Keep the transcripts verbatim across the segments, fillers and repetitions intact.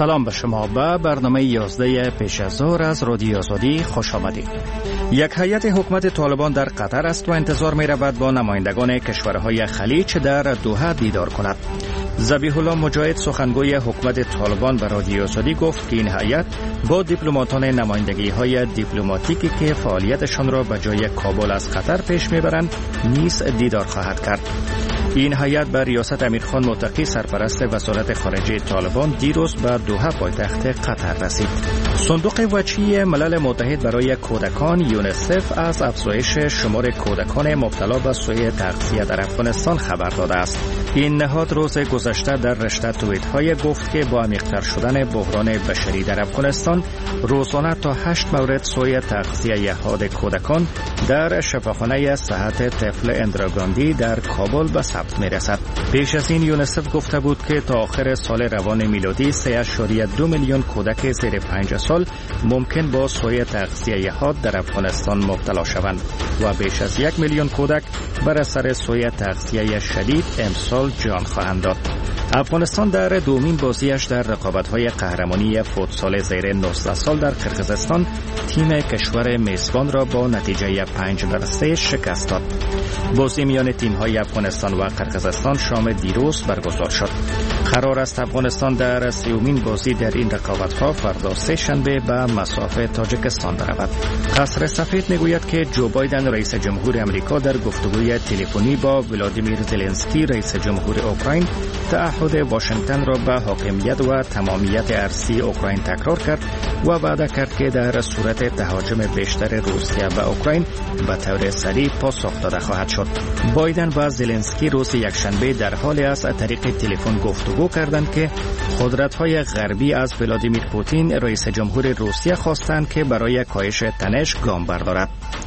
سلام به شما. به برنامه یازده پیش از ظهر از رادیو آزادی خوش آمدید. یک هیئت حکومت طالبان در قطر است و انتظار می رود با نمایندگان کشورهای خلیج در دوحه دیدار کند. ذبیح الله مجاهد سخنگوی حکومت طالبان به رادیو آزادی گفت که این هیئت با دیپلماتان نمایندگی های دیپلماتیکی که فعالیتشان را به جای کابل از قطر پیش میبرند نیز دیدار خواهد کرد. این هیئت به ریاست امیرخان متقی سرپرست وزارت خارجه طالبان دیروز به دوحه پایتخت قطر رسید. صندوق وجهی ملل متحد برای کودکان یونیسف از افزایش شمار کودکان مبتلا به سوء تغذیه در افغانستان خبر داده است. این نهاد روز گذشته در رشته توییت های گفت که با عمیق‌تر شدن بحران بشری در افغانستان روزانه تا هشت مورد سوء تغذیه حاد کودکان در شفاخانه صحت طفل اندراگاندی در کابل به ثبت می رسد. پیش از این یونیسف گفته بود که تا آخر سال روان میلادی سه اشاریه دو میلیون کودک زیر پنج سال ممکن با سوء تغذیه حاد در افغانستان مبتلا شوند و بیش از یک میلیون کودک بر اثر سوء تغذیه شدید امسال جان خواهند داد. افغانستان در دومین بازیش در رقابت‌های قهرمانی فوتسال زیر نوزده سال در قرقیزستان تیم کشور میزبان را با نتیجه پنج بر سه شکست داد. بازی میان تیم‌های افغانستان و قرقیزستان شام دیروز برگزار شد. قرار است افغانستان در سومین بازی در این رقابت‌ها فردا سه شنبه به مصاف تاجیکستان برود. قصر سفید میگوید که جو بایدن رئیس جمهور امریکا در گفتگوی تلفنی با ولادیمیر زلنسکی رئیس جمهور اوکراین تعهد واشنگتن را به حاکمیت و تمامیت ارضی اوکراین تکرار کرد و وعده کرد که در صورت تهاجم بیشتر روسیه به اوکراین به طور سریع پاسخ داده خواهد شد. بایدن و زلنسکی روز یکشنبه در حالی از طریق تلفن گفتگو کردند که قدرت‌های غربی از ولادیمیر پوتین رئیس جمهور روسیه خواستند که برای کاهش تنش گام بردارد.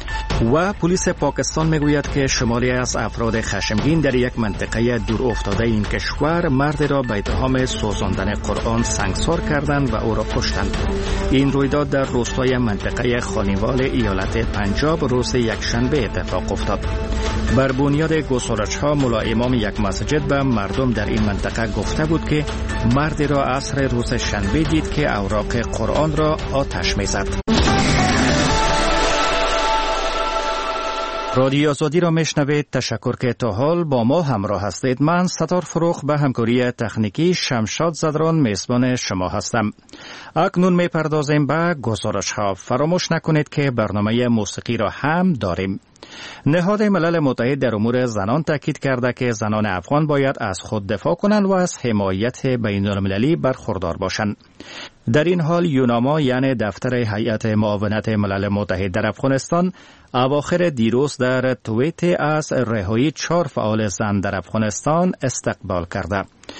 و پلیس پاکستان میگوید که شماری از افراد خشمگین در یک منطقه دور افتاده این کشور مرد را به اتهام سوزاندن قرآن سنگسار کردند و او را کشتند. این رویداد در روستای منطقه خانیوال ایالت پنجاب روز یکشنبه اتفاق افتاد. بر بنیاد گزارش‌ها ملا امام یک مسجد به مردم در این منطقه گفته بود که مردی را عصر روز شنبه دید که اوراق قرآن را آتش می‌زد. رادیو آزادی را میشنوید. تشکر که تا حال با ما همراه هستید. من ستار فروخ به همکاری تکنیکی شمشاد زدران میزبان شما هستم. اکنون میپردازیم به گزارش ها. فراموش نکنید که برنامه موسیقی را هم داریم. نهاد ملل متحد در امور زنان تاکید کرده که زنان افغان باید از خود دفاع کنند و از حمایت بین المللی برخوردار باشند. در این حال یوناما یعنی دفتر هیئت معاونت ملل متحد در افغانستان اواخر دیروز در توییت از رهایی چهار فعال زن در افغانستان استقبال کرده.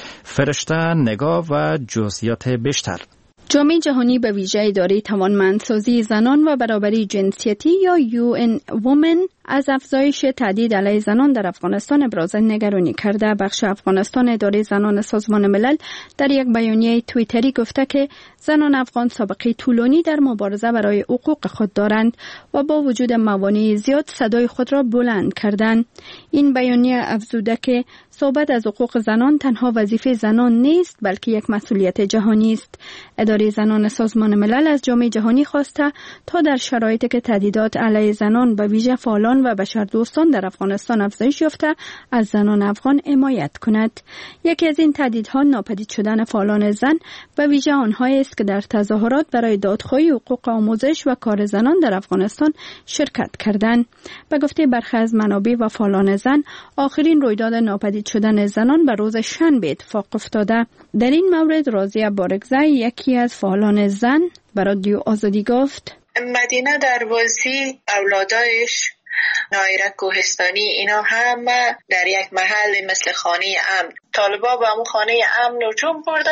فرشته نگاه و جزئیات بیشتر. جامعه جهانی به ویژه اداره توانمندسازی زنان و برابری جنسیتی یا یو ان وومن از افزایش تهدید علیه زنان در افغانستان ابراز نگرانی کرده. بخش افغانستان اداره زنان سازمان ملل در یک بیانیه توییتری گفته که زنان افغان سابقه طولانی در مبارزه برای حقوق خود دارند و با وجود موانع زیاد صدای خود را بلند کردند. این بیانیه افزوده که صحبت از حقوق زنان تنها وظیفه زنان نیست بلکه یک مسئولیت جهانی است. اداره زنان سازمان ملل از جامعه جهانی خواسته تا در شرایطی که تهدیدات علیه زنان به ویژه فعالان و بشردوستان در افغانستان افزایش یافته از زنان افغان حمایت کند. یکی از این تهدیدها ناپدید شدن فعالان زن و ویژه آنهایی است که در تظاهرات برای دادخواهی حقوق آموزش و کار زنان در افغانستان شرکت کردند. به گفته برخی از منابع و فعالان زن آخرین رویداد ناپدید شدن زنان به روز شنبه اتفاق افتاده. در این مورد راضیه بارگزای یکی از فعالان زن به رادیو آزادی گفت: مدینه دروازی، اولادایش، نایره کوهستانی، اینا همه در یک محل مثل خانه امن. طالبا به همون خانه امن هجوم برده،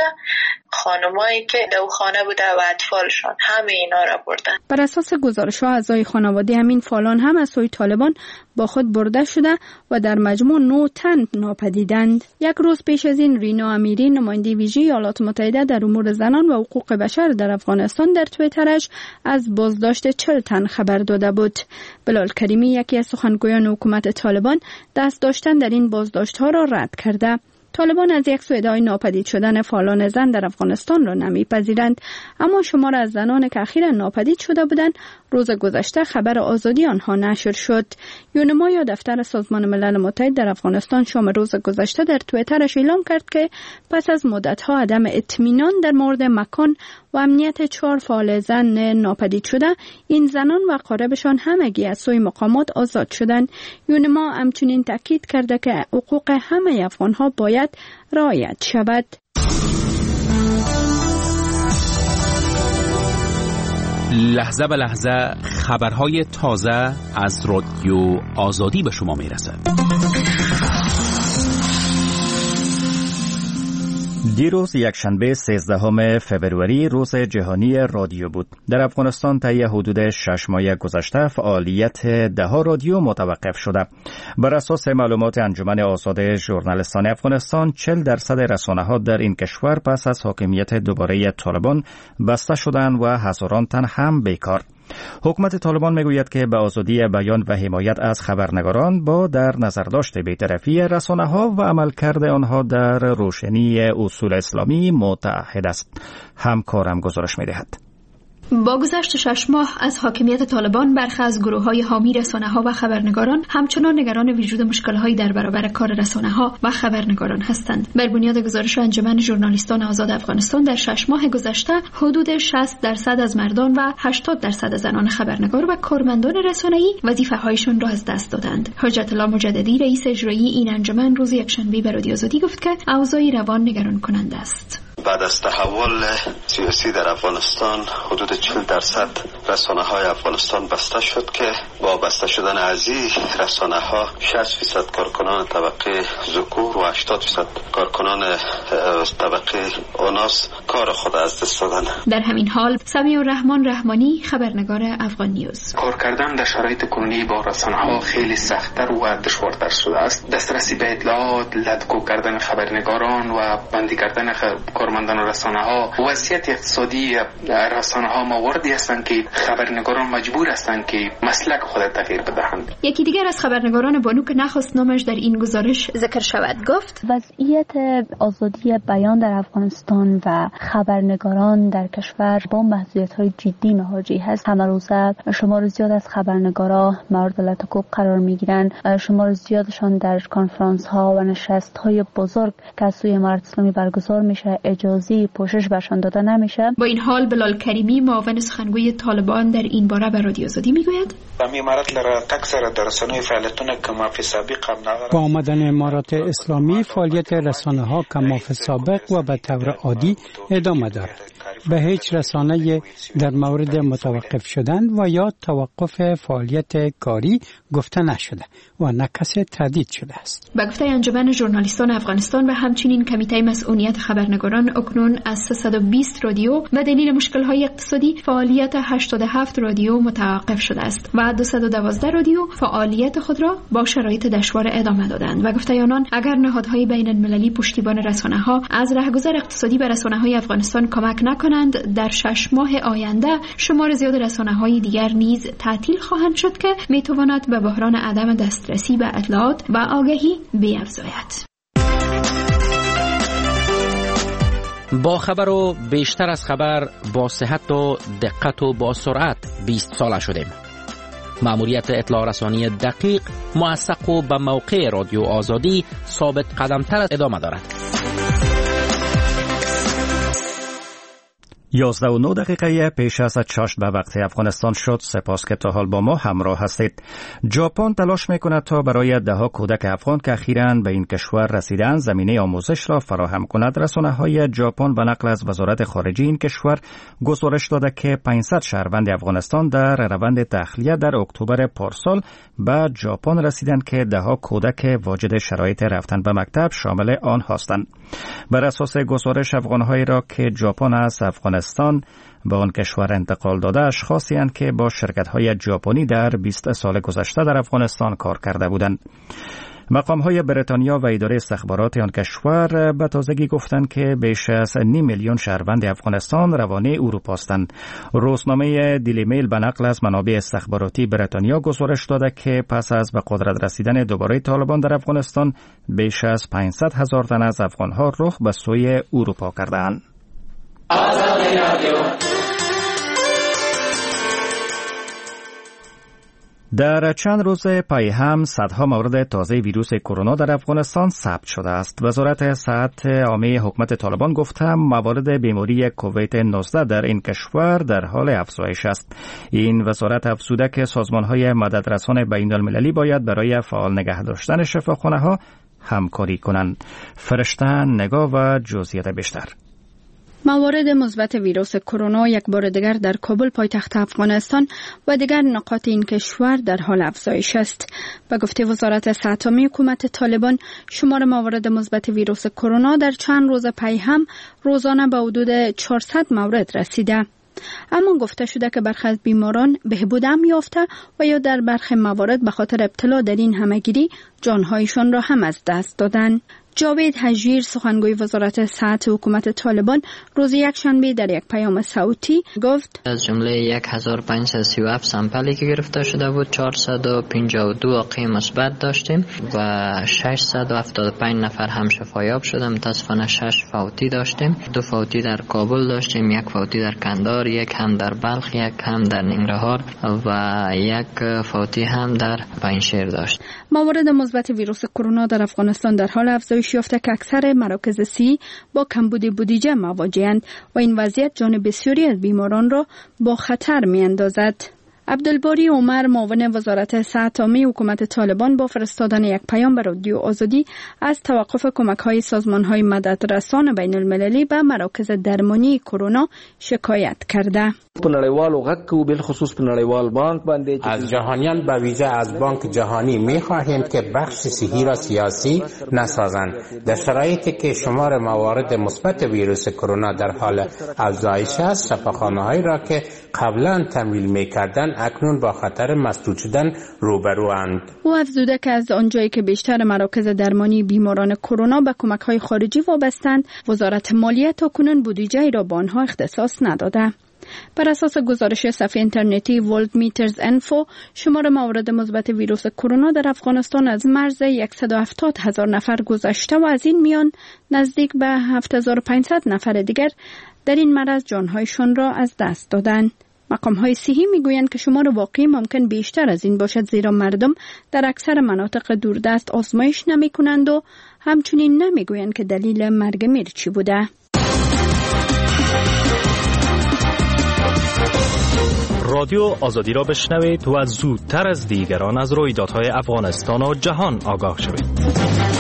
خانمایی که دو خانه بوده و اطفالشان همه اینا را بردن. بر اساس گزارش‌ها اعضای خانواده همین فعالان هم از سوی طالبان با خود برده شده و در مجموع نه تن ناپدیدند. یک روز پیش از این رینا امیری نماینده ویژه ایالات متحده در امور زنان و حقوق بشر در افغانستان در توییترش از بازداشت چهل تن خبر داده بود. بلال کریمی یکی از سخنگویان حکومت طالبان دست داشتن در این بازداشت‌ها را رد کرده. طالبان از یک سو ادعای ناپدید شدن فعالان زن در افغانستان را نمیپذیرند، اما شمار از زنان که اخیراً ناپدید شده بودند روز گذشته خبر آزادی آنها نشر شد. یونما یا دفتر سازمان ملل متحد در افغانستان شام روز گذشته در توییترش اعلام کرد که پس از مدت‌ها عدم اطمینان در مورد مکان و امنیت چهار فعال زن ناپدید شده، این زنان و اقاربشان همگی از سوی مقامات آزاد شدند. یونما همچنین تاکید کرده که حقوق همه افغان‌ها باید رعایت شود. لحظه به لحظه خبرهای تازه از رادیو آزادی به شما میرسد. دیروز یکشنبه سیزدهم فوریه روز جهانی رادیو بود. در افغانستان طی حدود شش ماه گذشته فعالیت ده ها رادیو متوقف شده. بر اساس معلومات انجمن آزاد ژورنالیستان افغانستان، چهل درصد رسانه‌ها در این کشور پس از حاکمیت دوباره طالبان بسته شدند و هزاران تن هم بیکار. حکومت طالبان میگوید که به آزادی بیان و حمایت از خبرنگاران با در نظر داشت بی‌طرفی رسانه‌ها و عملکرد آنها در روشنی اصول اسلامی متعهد است. همکارم گزارش می‌دهد. با گذشت شش ماه از حاکمیت طالبان، برخی از گروه‌های حامی رسانه‌ها و خبرنگاران همچنان نگران وجود مشکل‌هایی در برابر کار رسانه‌ها و خبرنگاران هستند. بر بنیاد گزارش انجمن ژورنالیستان آزاد افغانستان، در شش ماه گذشته حدود شصت درصد از مردان و هشتاد درصد از زنان خبرنگار و کارمندان رسانه‌ای وظیفه‌هایشان را از دست دادند. حجت الله مجددی، رئیس اجرایی این انجمن، روز یکشنبه به رادیو آزادی گفت که اوضاع روان نگران کننده است. بعد از تحول سیاسی در افغانستان حدود چهل درصد رسانه های افغانستان بسته شد که با بسته شدن از این رسانه ها شصت درصد کارکنان طبقه ذکور و هشتاد درصد کارکنان طبقه اناث کار خود از دست دادند. در همین حال سمیع الرحمن رحمانی، خبرنگار افغان نیوز: کار کردن در شرایط کنونی با رسانه ها خیلی سخت‌تر و دشوارتر شده است. دسترسی به اطلاعات، لدکو کردن خبرنگاران و بندی کردن کارمندان رسانه ها، وضعیت اقتصادی رسانه ها مواردی هستند که خبرنگاران مجبور هستند که مسلک خود تغییر بدهند. یکی دیگر از خبرنگاران بانو که نخواست نامش در این گزارش ذکر شود گفت: وضعیت آزادی بیان در افغانستان و خبرنگاران در کشور با محدودیت‌های جدی مواجه هست. همه روزه شمار زیاد از خبرنگارا مورد لطکوب قرار میگیرند. شمار زیادشان در کنفرانس ها و نشست های بزرگ که از سوی امارت اسلامی برگزار میشه اجازه پوشش برشان داده نمیشه. با این حال بلال کریمی، معاون سخنگوی طالبان، در این باره به رادیو آزادی میگوید: با آمدن امارات اسلامی فعالیت رسانه ها کما فی سابق و به طور عادی ادامه دارد. به هیچ رسانه در مورد متوقف شدن و یا توقف فعالیت کاری گفته نشده و نه کسی تردید شده است. به گفته انجمن ژورنالیستان افغانستان و همچنین کمیته مسئولیت خبرنگاران، اکنون از سیصد و بیست رادیو به دلیل مشکل‌های اقتصادی فعالیت هشتاد و هفت رادیو متوقف شده است و دویست و دوازده رادیو فعالیت خود را با شرایط دشوار ادامه دادند. و گفته آنان اگر نهادهای بین المللی پشتیبان رسانه‌ها از رهگذر اقتصادی به رسانه‌های افغانستان کمک نکنند، در شش ماه آینده شمار زیاد رسانه‌های دیگر نیز تعطیل خواهند شد که میتواند به بحران عدم دسترسی به اطلاعات و آگاهی بیفزاید. با خبر و بیشتر از خبر، با صحت و دقت و با سرعت بیست ساله شدیم. مأموریت اطلاع رسانی دقیق، موثق و به موقع رادیو آزادی ثابت قدمتر ادامه دارد. یازده و نه دقیقه پیش از چاشت به وقت افغانستان شد. سپاس که تا حال با ما همراه هستید. ژاپن تلاش میکند تا برای ده ها کودک افغان که اخیراً به این کشور رسیدند زمینه آموزش را فراهم کند. رسانه‌های ژاپن به نقل از وزارت خارجه این کشور گزارش داده که پانصد شهروند افغانستان در روند تخلیه در اکتبر پارسال به ژاپن رسیدند که ده ها کودک واجد شرایط رفتن به مکتب شامل آن هستند. بر اساس گزارش، افغان‌هایی را که ژاپن از افغانستان به آن کشور انتقال داده اشخاصی هستند که با شرکت‌های ژاپنی در بیست سال گذشته در افغانستان کار کرده بودند. مقام‌های بریتانیا و اداره استخبارات آن کشور به تازگی گفتند که بیش از نیم میلیون شهروند افغانستان روانه اروپا هستند. روزنامه دیلی میل به نقل از منابع استخباراتی بریتانیا گزارش داده که پس از به قدرت رسیدن دوباره طالبان در افغانستان بیش از پانصد هزار تن از افغان‌ها رخ به سوی اروپا کردند. در چند روز پی هم صدها مورد تازه ویروس کرونا در افغانستان ثبت شده است. وزارت صحت عامه حکومت طالبان گفته موارد بیماری کووید نوزده در این کشور در حال افزایش است. این وزارت افزوده که سازمان‌های مددرسان بین‌المللی باید برای فعال نگه داشتن شفاخانه‌ها همکاری کنند. فرشته نگاه و جزئیات بیشتر. موارد مثبت ویروس کرونا یک بار دیگر در کابل پایتخت افغانستان و دیگر نقاط این کشور در حال افزایش است. به گفته وزارت صحت عامه حکومت طالبان، شمار موارد مثبت ویروس کرونا در چند روز پی هم روزانه به حدود چهارصد مورد رسیده. اما گفته شده که برخی از بیماران بهبود هم یافته و یا در برخی موارد به خاطر ابتلا در این همهگیری جانهایشان را هم از دست دادند. جاوید حجیر، سخنگوی وزارت صحت حکومت طالبان، روز یک شنبه در یک پیام صوتی گفت از جمله هزار و پانصد و سی و هفت سامپلی که گرفته شده بود چهارصد و پنجاه و دو واقعه مثبت داشتیم و ششصد و هفتاد و پنج نفر هم شفایاب شده. متاسفانه شش فوتی داشتیم. دو فوتی در کابل داشتیم، یک فوتی در کندهار، یک هم در بلخ، یک هم در ننگرهار و یک فوتی هم در پنجشیر داشت. موارد مثبت ویروس کرونا در افغانستان در حال افزایش یافته که اکثر مراکز صحی با کمبود بودجه مواجه‌اند و این وضعیت جان بسیاری از بیماران را با خطر می‌اندازد. عبدالباری عمر، معاون وزارت صحت عامه حکومت طالبان، با فرستادن یک پیام به رادیو آزادی از توقف کمک‌های سازمان‌های مددرسان بین‌المللی به مراکز درمانی کرونا شکایت کرده. از جهانیان به ویژه از بانک جهانی می‌خواهیم که بخش صحی را سیاسی نسازند. در شرایطی که شمار موارد مثبت ویروس کرونا در حال افزایش است، شفاخانه‌هایی را که قبلا تمویل می‌کردند اکنون با خطر مسدود شدن روبروند. او افزوده که از آنجایی که بیشتر مراکز درمانی بیماران کرونا به کمک‌های خارجی وابستند، وزارت مالیه تاکنون بودجه‌ای را به آنها اختصاص نداده. بر اساس گزارش صفحه اینترنتی ورلد میترز انفو، شمار موارد مثبت ویروس کرونا در افغانستان از مرز صد و هفتاد هزار نفر گذشته و از این میان نزدیک به هفت هزار و پانصد نفر دیگر در این مرض جانهایشان را از دست دادند. مقام‌های صحی میگویند که شمار واقعی ممکن بیشتر از این باشد، زیرا مردم در اکثر مناطق دوردست آزمایش نمی‌کنند و همچنین نمیگویند که دلیل مرگ میر چی بوده. رادیو آزادی را بشنوید و زودتر از دیگران از رویدادهای افغانستان و جهان آگاه شوید.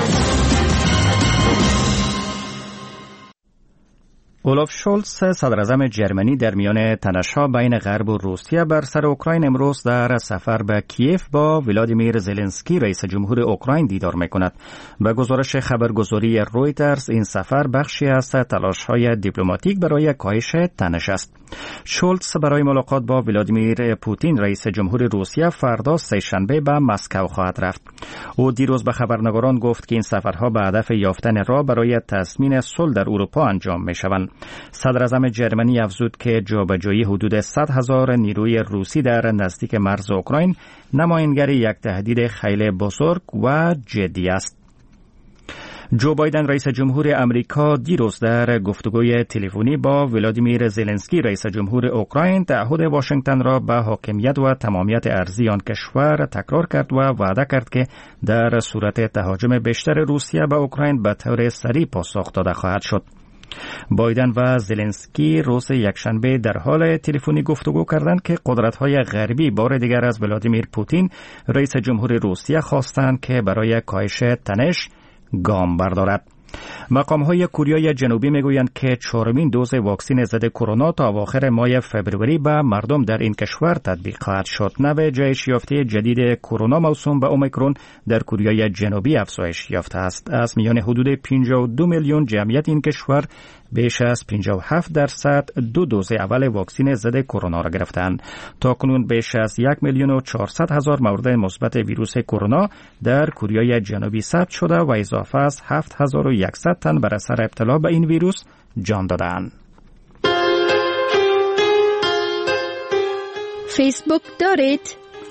اولاف شولز، صدر اعظم جرمنی، در میان تنش‌ها بین غرب و روسیه بر سر اوکراین امروز در سفر به کیف با ولادیمیر زلنسکی رئیس جمهور اوکراین دیدار می‌کند. به گزارش خبرگزاری رویترز، این سفر بخشی از تلاش‌های دیپلماتیک برای کاهش تنش است. شولز برای ملاقات با ولادیمیر پوتین رئیس جمهور روسیه فردا سه‌شنبه به مسکو خواهد رفت. او دیروز به خبرنگاران گفت که این سفرها به هدف یافتن راه برای تضمین صلح در اروپا انجام می‌شوند. صدر اعظم جرمنی افزود که جابجایی حدود صد هزار نیروی روسی در نزدیک مرز اوکراین نمایانگر یک تهدید خیلی بزرگ و جدی است. جو بایدن رئیس جمهور امریکا دیروز در گفتگوی تلفنی با ولادیمیر زلنسکی رئیس جمهور اوکراین تعهد واشنگتن را به حاکمیت و تمامیت ارضی آن کشور تکرار کرد و وعده کرد که در صورت تهاجم بیشتر روسیه به اوکراین به طور سریع پاسخ داده خواهد شد. بایدن و زلنسکی روز یکشنبه در حال تلفنی گفتگو کردند که قدرت‌های غربی بار دیگر از ولادیمیر پوتین رئیس جمهور روسیه خواستند که برای کاهش تنش گام بردارد. مقام‌های کوریای جنوبی میگویند که چهارمین دوز واکسن ضد کرونا تا اواخر ماه فوریه به مردم در این کشور تطبیق خواهد شد. نوع جهش یافته جدید کرونا موسوم به اومیکرون در کوریای جنوبی افزایش یافته است. از میان حدود پنجاه و دو میلیون جمعیت این کشور بیش از پنجاه و هفت درصد دو دوز اول واکسن ضد کرونا را گرفتند. تاکنون بیش از یک میلیون و چهارصد هزار مورد مثبت ویروس کرونا در کوریای جنوبی ثبت شده و اضافه از هفت هزار و صد تن بر اثر ابتلا به این ویروس جان دادند. فیسبوک دارید؟